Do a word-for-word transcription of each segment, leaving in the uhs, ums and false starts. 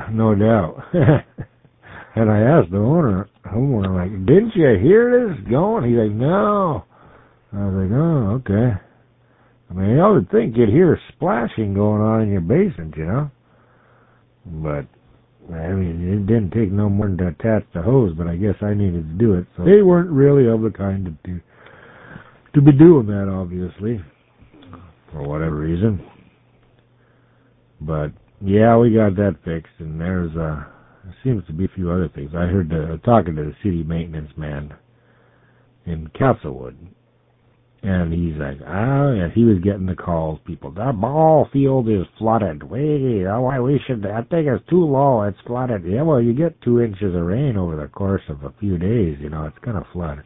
no doubt. And I asked the owner, homeowner, like, didn't you hear this going? He's like, no. I was like, oh, okay. I mean, I would think you'd hear splashing going on in your basement, you know? But, I mean, it didn't take no more than to attach the hose, but I guess I needed to do it. So they weren't really of the kind to do, to be doing that, obviously, for whatever reason. But, yeah, we got that fixed, and there's, uh, there seems to be a few other things. I heard the, talking to the city maintenance man in Castlewood, and he's like, oh, yeah, he was getting the calls, people, the ball field is flooded. Wait, oh, we should, I think it's too low, it's flooded. Yeah, well, you get two inches of rain over the course of a few days, you know, it's going to flood.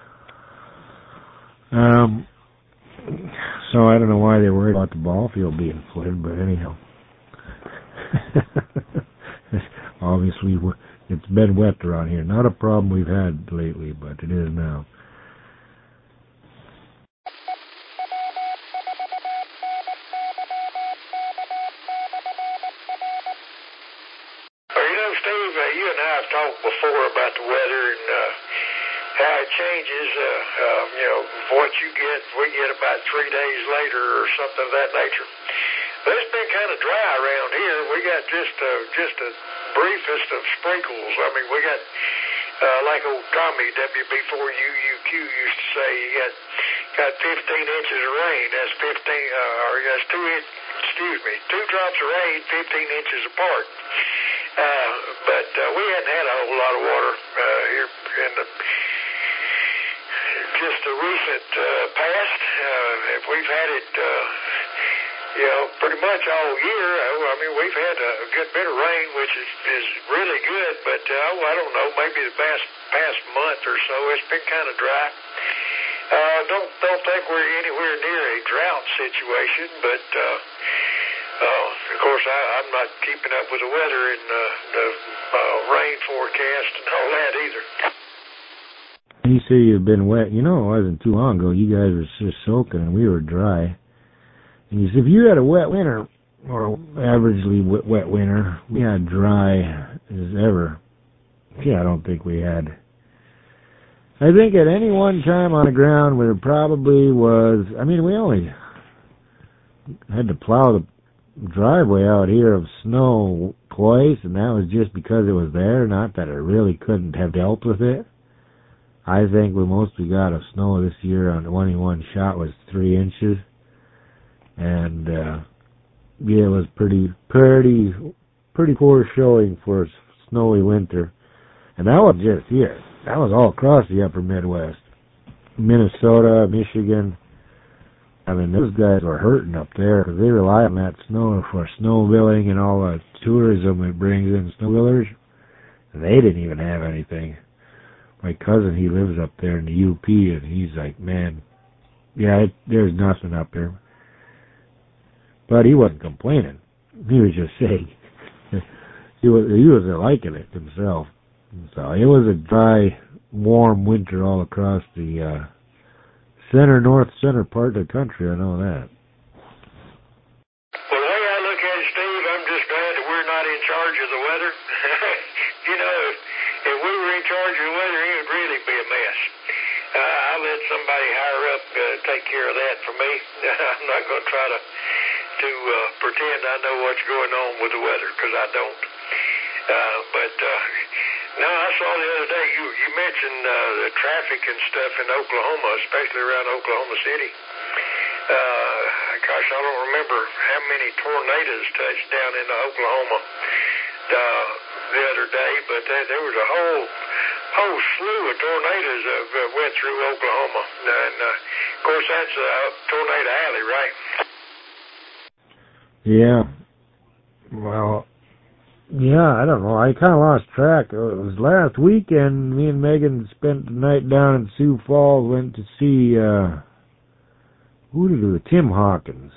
Um, so I don't know why they worried about the ball field being flooded, but anyhow. Obviously, it's been wet around here. Not a problem we've had lately, but it is now. Well, you know, Steve, uh, you and I have talked before about the weather and uh, how it changes. Uh, um, you know, what you get, we get about three days later or something of that nature. But it's been kind of dry around here. We got just uh, just the briefest of sprinkles. I mean, we got, uh, like old Tommy, W B four U U Q used to say, you got got fifteen inches of rain. That's fifteen, uh, or that's two, in, excuse me, two drops of rain, fifteen inches apart. Uh, but uh, we hadn't had a whole lot of water uh, here in the just the recent uh, past. Uh, we've had it, uh, you know, pretty much all year. I mean, we've had a good bit of rain, which is, is really good. But uh, oh, I don't know, maybe the past past month or so, it's been kind of dry. Uh, don't don't think we're anywhere near a drought situation, but. Uh, Uh, of course, I, I'm not keeping up with the weather and uh, the uh, rain forecast and all that either. You say you've been wet. You know, it wasn't too long ago. You guys were just soaking and we were dry. And you said if you had a wet winter, or averagely wet, wet winter, we had dry as ever. Yeah, I don't think we had. I think at any one time on the ground there probably was, I mean, we only had to plow the driveway out here of snow twice, and that was just because it was there, not that it really couldn't have dealt with it. I think the most we got of snow this year on twenty-one shot was three inches, and uh, yeah, it was pretty, pretty, pretty poor showing for a snowy winter. And that was just here. That was all across the upper Midwest, Minnesota, Michigan. I mean, those guys were hurting up there because they rely on that snow for snowmobiling and all the tourism it brings in snowmobilers. They didn't even have anything. My cousin, he lives up there in the U P, and he's like, man, yeah, it, there's nothing up there. But he wasn't complaining. He was just saying he was he was liking it himself. So it was a dry, warm winter all across the uh, center, north center part of the country. I know that. Well, the way I look at it, Steve, I'm just glad that we're not in charge of the weather. You know, if, if we were in charge of the weather, it would really be a mess. Uh, I'll let somebody higher up uh, take care of that for me. I'm not going to try to to uh, pretend I know what's going on with the weather, because I don't. Uh, but uh, no, I saw the other day you you mentioned uh, the traffic and stuff in Oklahoma, especially around Oklahoma City. Uh, gosh, I don't remember how many tornadoes touched down into Oklahoma uh, the other day, but there, there was a whole whole slew of tornadoes that uh, went through Oklahoma, and uh, of course that's uh, Tornado Alley, right? Yeah. Well, yeah, I don't know. I kind of lost track. It was last weekend. Me and Megan spent the night down in Sioux Falls. Went to see uh, who did it? Tim Hawkins.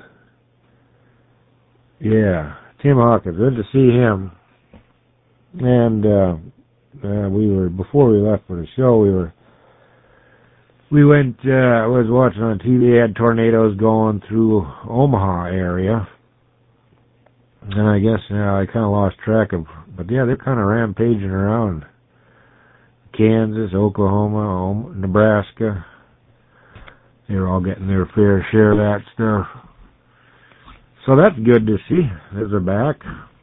Yeah, Tim Hawkins. Went to see him, and uh, uh, we were before we left for the show. We were we went. Uh, I was watching on T V. They had tornadoes going through Omaha area. And I guess, yeah, I kind of lost track of, but yeah, they're kind of rampaging around Kansas, Oklahoma, Nebraska. They're all getting their fair share of that stuff. So that's good to see. Those are back.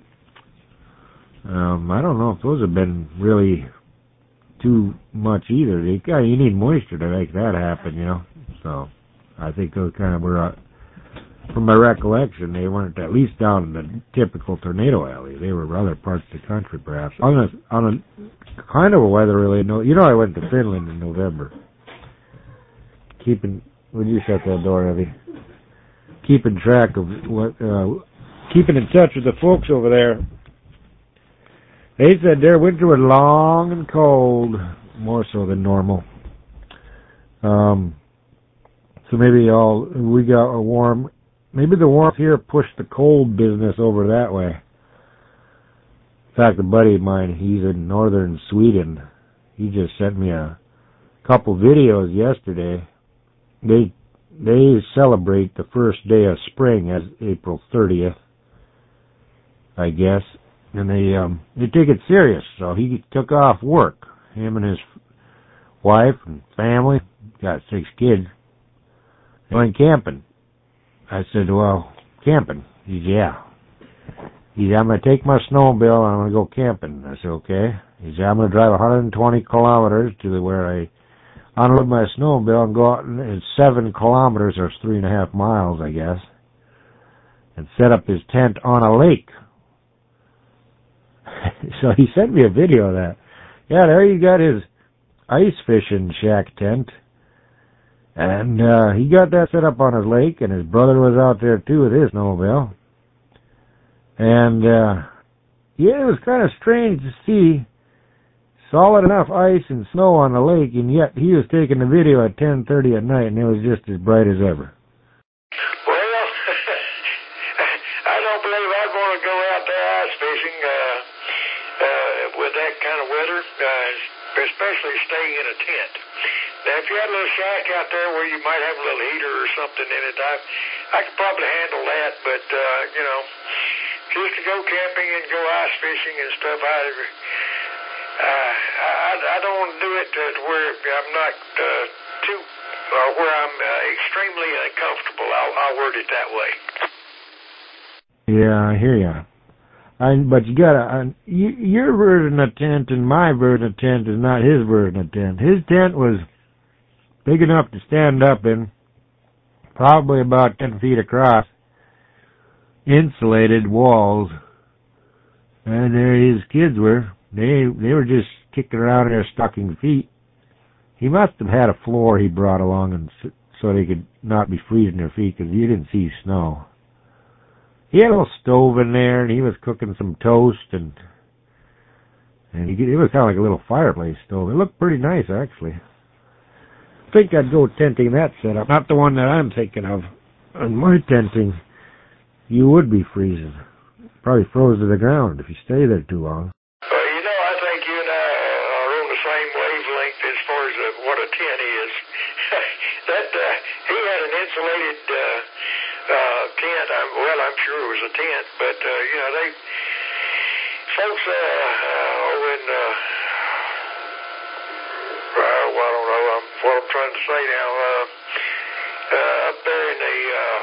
Um, I don't know if those have been really too much either. They, you need moisture to make that happen, you know. So I think those kind of were, uh, from my recollection, they weren't at least down in the typical tornado alley. They were other parts of the country, perhaps. On a on a kind of a weather-related note, you know, I went to Finland in November. Keeping, would you shut that door, Evie? Keeping track of what, uh, keeping in touch with the folks over there. They said their winter was long and cold, more so than normal. Um, so maybe all we got a warm. Maybe the warmth here pushed the cold business over that way. In fact, a buddy of mine, he's in northern Sweden. He just sent me a couple videos yesterday. They they celebrate the first day of spring as April thirtieth, I guess. And they um they take it serious. So he took off work. Him and his wife and family, got six kids, went camping. I said, well, camping. He said, yeah. He said, I'm going to take my snowmobile and I'm going to go camping. I said, okay. He said, I'm going to drive one hundred twenty kilometers to where I unload my snowmobile and go out, and it's seven kilometers, or three and a half miles, I guess, and set up his tent on a lake. So he sent me a video of that. Yeah, there you got his ice fishing shack tent. And uh, he got that set up on his lake, and his brother was out there too with his snowmobile. And uh, yeah, it was kind of strange to see solid enough ice and snow on the lake, and yet he was taking the video at ten thirty at night, and it was just as bright as ever. Well, I don't believe I'd want to go out there ice fishing uh, uh, with that kind of weather, uh, especially staying in a tent. Now, if you had a little shack out there where you might have a little heater or something in it, I, I could probably handle that. But, uh, you know, just to go camping and go ice fishing and stuff, I uh, I, I don't want to do it to where I'm not uh, too, or where I'm uh, extremely uncomfortable. I'll, I'll word it that way. Yeah, I hear you. I, but you gotta, uh, you, your version of tent and my version of tent is not his version of tent. His tent was big enough to stand up in, probably about ten feet across, insulated walls, and there his kids were. They they were just kicking around in their stocking feet. He must have had a floor he brought along, and so they could not be freezing their feet, because you didn't see snow. He had a little stove in there, and he was cooking some toast, and and he, it was kind of like a little fireplace stove. It looked pretty nice, actually. I think I'd go tenting that setup, not the one that I'm thinking of. On my tenting, you would be freezing. Probably froze to the ground if you stay there too long. Well, you know, I think you and I are on the same wavelength as far as uh, what a tent is. that uh, he had an insulated uh, uh, tent. I'm, well, I'm sure it was a tent, but uh, you know, they folks uh, uh, when. Uh, Uh, well, I don't know um, what I'm trying to say now. Uh, uh, up there in the uh,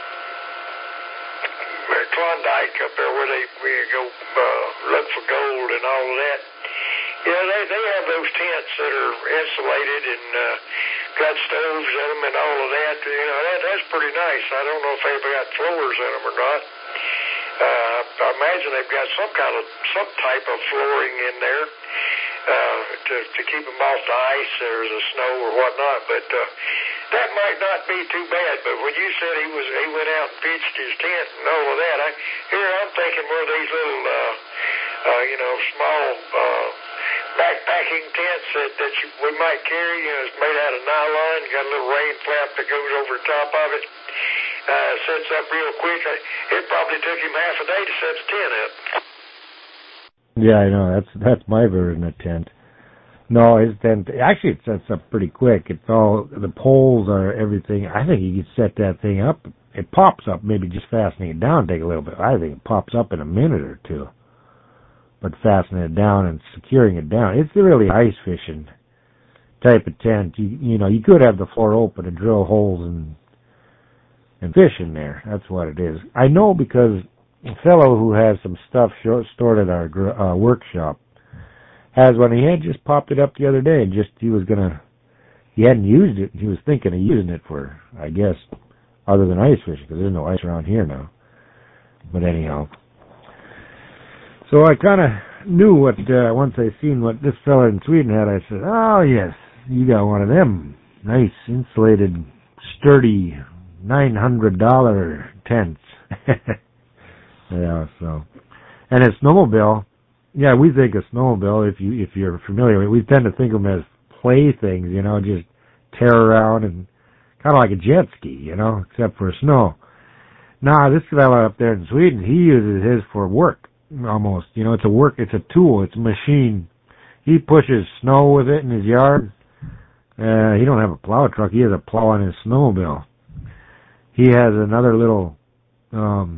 Klondike, up there where they where you go uh, look for gold and all of that. Yeah, they they have those tents that are insulated and uh, got stoves in them and all of that. You know, that that's pretty nice. I don't know if they've got floors in them or not. Uh, I imagine they've got some kind of some type of flooring in there. Uh, to, to keep them off the ice or the snow or whatnot, but uh, that might not be too bad. But when you said he was, he went out and pitched his tent and all of that, I, here I'm thinking one of these little, uh, uh, you know, small uh, backpacking tents that, that you, we might carry. You know, it's made out of nylon, got a little rain flap that goes over the top of it. Uh, sets up real quick. It probably took him half a day to set the tent up. Yeah, I know. That's that's my version of tent. No, his tent actually it sets up pretty quick. It's all the poles are everything. I think you could set that thing up it pops up. Maybe just fastening it down take a little bit. I think it pops up in a minute or two. But fastening it down and securing it down, it's really ice fishing type of tent. You, you know, you could have the floor open and drill holes and and fish in there. That's what it is. I know because a fellow who has some stuff stored at our uh, workshop has one. He had just popped it up the other day and just he was gonna. He hadn't used it. He was thinking of using it for, I guess, other than ice fishing because there's no ice around here now. But anyhow. So I kind of knew what, uh, once I seen what this fella in Sweden had, I said, oh, yes, you got one of them nice, insulated, sturdy, nine hundred dollars tents. Yeah, so. And a snowmobile, yeah, we think a snowmobile, if, you, if you're familiar with it, we tend to think of them as playthings, you know, just tear around and kind of like a jet ski, you know, except for snow. Nah, this fella up there in Sweden, he uses his for work. Almost, you know, it's a work, it's a tool, it's a machine. He pushes snow with it in his yard. Uh, he don't have a plow truck, he has a plow on his snowmobile. He has another little, um,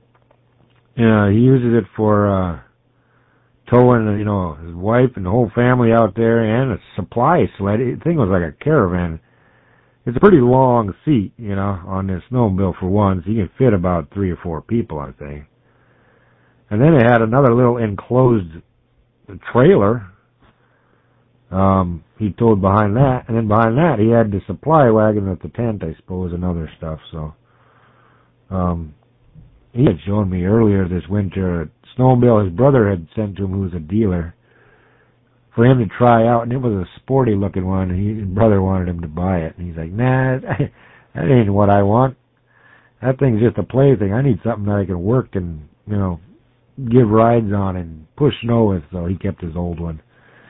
yeah, he uses it for, uh, towing, you know, his wife and the whole family out there, and a supply sled. The thing was like a caravan. It's a pretty long seat, you know, on this snowmobile for one, so you can fit about three or four people, I think. And then it had another little enclosed trailer. Um, he towed behind that, and then behind that he had the supply wagon with the tent, I suppose, and other stuff. So, um, he had shown me earlier this winter a snowmobile his brother had sent to him, who was a dealer, for him to try out, and it was a sporty looking one. And he, his brother wanted him to buy it, and he's like, "Nah, that ain't what I want. That thing's just a plaything. I need something that I can work and, you know, give rides on and push snow with." So he kept his old one.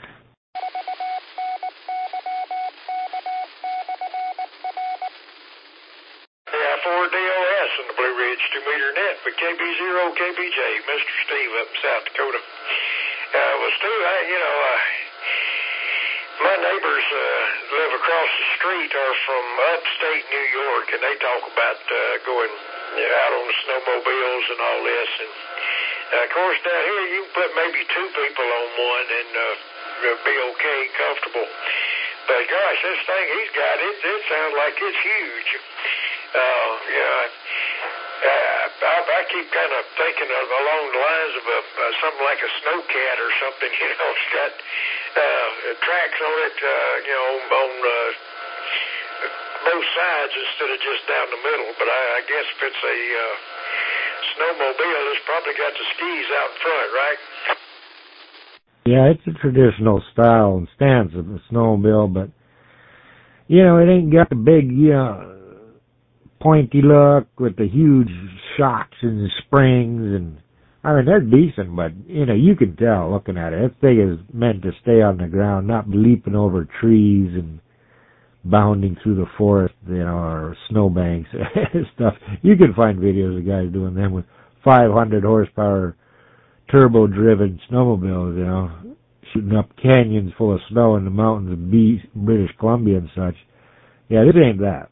Yeah, four D O S in the Blue Ridge two meter net with K B zero K B J, Mister Steve up in South Dakota. Uh, well, Steve, I, you know, uh, my neighbors uh, live across the street are from upstate New York, and they talk about uh, going you know, out on the snowmobiles and all this. And uh, of course, down here you can put maybe two people on one and uh, be okay, comfortable. But gosh, this thing he's got, it, it sounds like it's huge. Uh, yeah. Uh, I, I keep kind of thinking of along the lines of a, uh, something like a snowcat or something. You know, it's got uh, tracks on it, uh, you know, on uh, both sides instead of just down the middle. But I, I guess if it's a uh, snowmobile, it's probably got the skis out in front, right? Yeah, it's a traditional style and stance of a snowmobile, but you know, it ain't got the big, you know, pointy look with the huge shocks and springs, and I mean that's decent, but you know you can tell looking at it. That thing is meant to stay on the ground, not leaping over trees and bounding through the forest, you know, or snowbanks and stuff. You can find videos of guys doing them with five hundred horsepower turbo-driven snowmobiles, you know, shooting up canyons full of snow in the mountains of B- British Columbia and such. Yeah, this ain't that.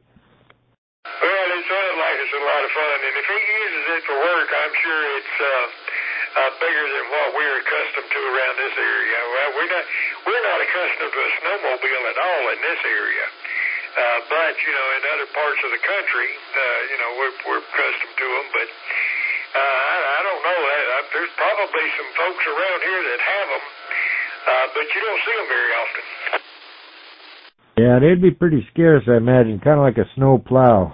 And if he uses it for work, I'm sure it's uh, uh, bigger than what we're accustomed to around this area. Well, we're not we're not accustomed to a snowmobile at all in this area, uh, but you know, in other parts of the country, uh, you know, we're, we're accustomed to them. But uh, I, I don't know. Uh, there's probably some folks around here that have them, uh, but you don't see them very often. Yeah, they'd be pretty scarce, I imagine, kind of like a snow plow.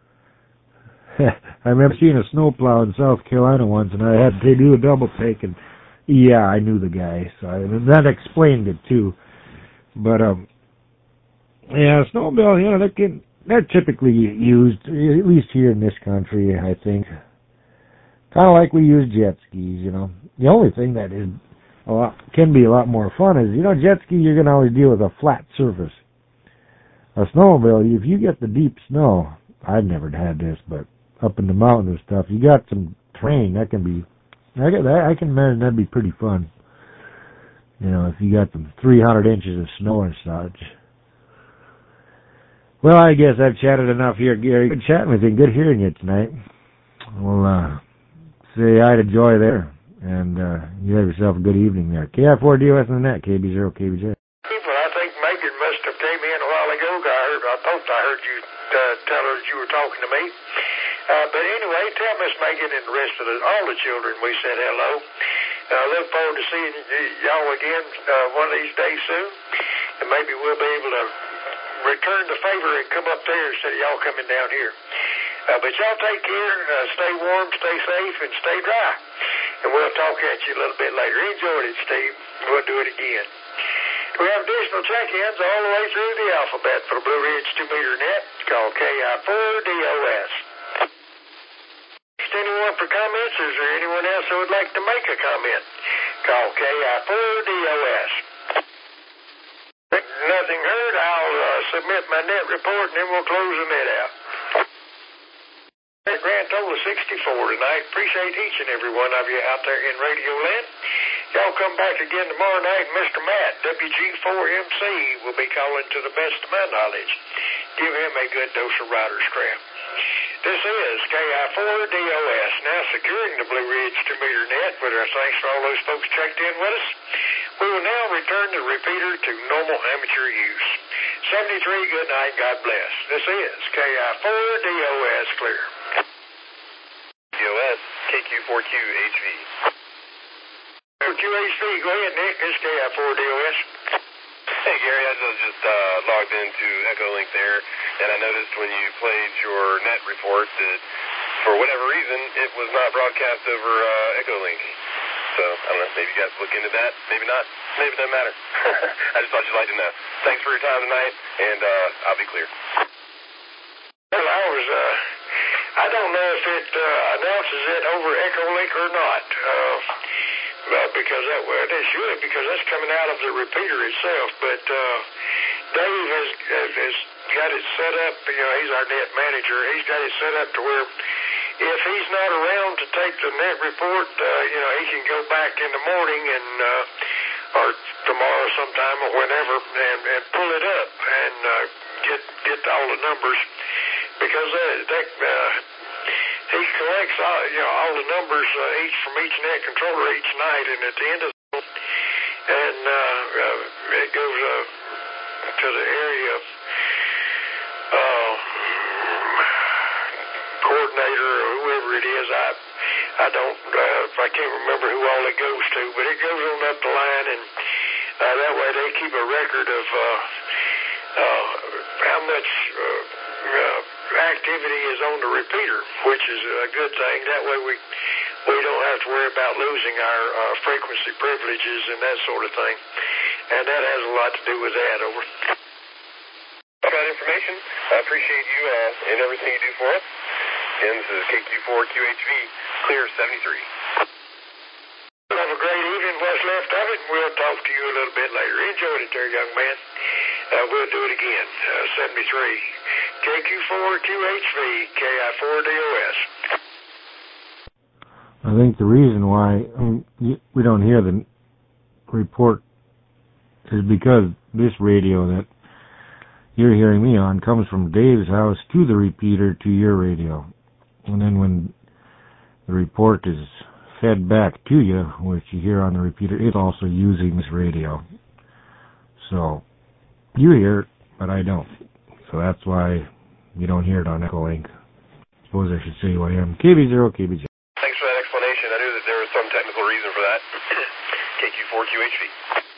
I remember seeing a snowplow in South Carolina once, and I had to do a double take, and yeah, I knew the guy, so I, that explained it too. But um, yeah, snowmobile, you know, they can they're typically used, at least here in this country, I think, kind of like we use jet skis. You know, the only thing that is a lot, can be a lot more fun is, you know, jet ski you're gonna always deal with a flat surface. A snowmobile, if you get the deep snow, I've never had this, but up in the mountains and stuff, you got some terrain that can be, I, get that, I can imagine that'd be pretty fun. You know, if you got some three hundred inches of snow and such. Well, I guess I've chatted enough here, Gary. Good chatting with you. Good hearing you tonight. We'll uh, say hi to Joy there, and uh, you have yourself a good evening there. K I four D O S on the net, K B zero K B J. Well, I think Megan must have came in a while ago. I heard, I thought I heard you uh, tell her that you were talking to me. Uh, but anyway, tell Miss Megan and the rest of the, all the children we said hello. I uh, look forward to seeing y- y'all again uh, one of these days soon, and maybe we'll be able to return the favor and come up there instead of y'all coming down here. Uh, but y'all take care, uh, stay warm, stay safe, and stay dry. And we'll talk at you a little bit later. Enjoyed it, Steve. We'll do it again. We have additional check-ins all the way through the alphabet for the Blue Ridge two meter net. It's called K I four D O S. Anyone for comments? Is there anyone else who would like to make a comment? Call K I four D O S. Nothing heard. I'll uh, submit my net report and then we'll close the net out. Grand total of sixty-four tonight. Appreciate each and every one of you out there in Radio Land. Y'all come back again tomorrow night. Mister Matt, W G four M C, will be calling to the best of my knowledge. Give him a good dose of rider's crap. This is K I four D O S, now securing the Blue Ridge two meter net. With our thanks for all those folks checked in with us. We will now return the repeater to normal amateur use. seventy-three, good night, God bless. This is K I four D O S, clear. D O S, K Q four Q H V. Q H V, go ahead, Nick. This is K I four D O S. Hey, Gary, I was just uh, logged into Echolink there, and I noticed when you played your net report that, for whatever reason, it was not broadcast over uh, Echolink. So, I don't know, maybe you guys look into that, maybe not, maybe it doesn't matter. I just thought you'd like to know. Thanks for your time tonight, and uh, I'll be clear. Well, I was, uh, I don't know if it uh, announces it over Echolink or not. Uh, Well, because that well, they should, because that's coming out of the repeater itself. But uh, Dave has, has has got it set up. You know, he's our net manager. He's got it set up to where if he's not around to take the net report, uh, you know, he can go back in the morning and uh, or tomorrow sometime or whenever and, and pull it up and uh, get get all the numbers because uh, they. Uh, He collects all, you know, all the numbers uh, each from each net controller each night, and at the end of the and uh, uh, it goes uh, to the area of uh, coordinator or whoever it is. I I don't uh, I can't remember who all it goes to, but it goes on up the line, and uh, that way they keep a record of uh, uh, how much. Uh, uh, activity is on the repeater, which is a good thing. That way we we don't have to worry about losing our uh, frequency privileges and that sort of thing. And that has a lot to do with that. Over. Got information. I appreciate you uh, and everything you do for us. And this is K Q four Q H V, clear seventy-three. Have a great evening, what's left of it, and we'll talk to you a little bit later. Enjoyed it there, young man. Uh, we'll do it again. Uh, seventy-three. K Q four Q H V, K I four D O S. I think the reason why I mean, we don't hear the report is because this radio that you're hearing me on comes from Dave's house to the repeater to your radio. And then when the report is fed back to you, which you hear on the repeater, it's also using this radio. So you hear it, but I don't. So that's why you don't hear it on Echolink. Suppose I should say who I am. K B zero K B J. Thanks for that explanation. I knew that there was some technical reason for that. K Q four Q H V.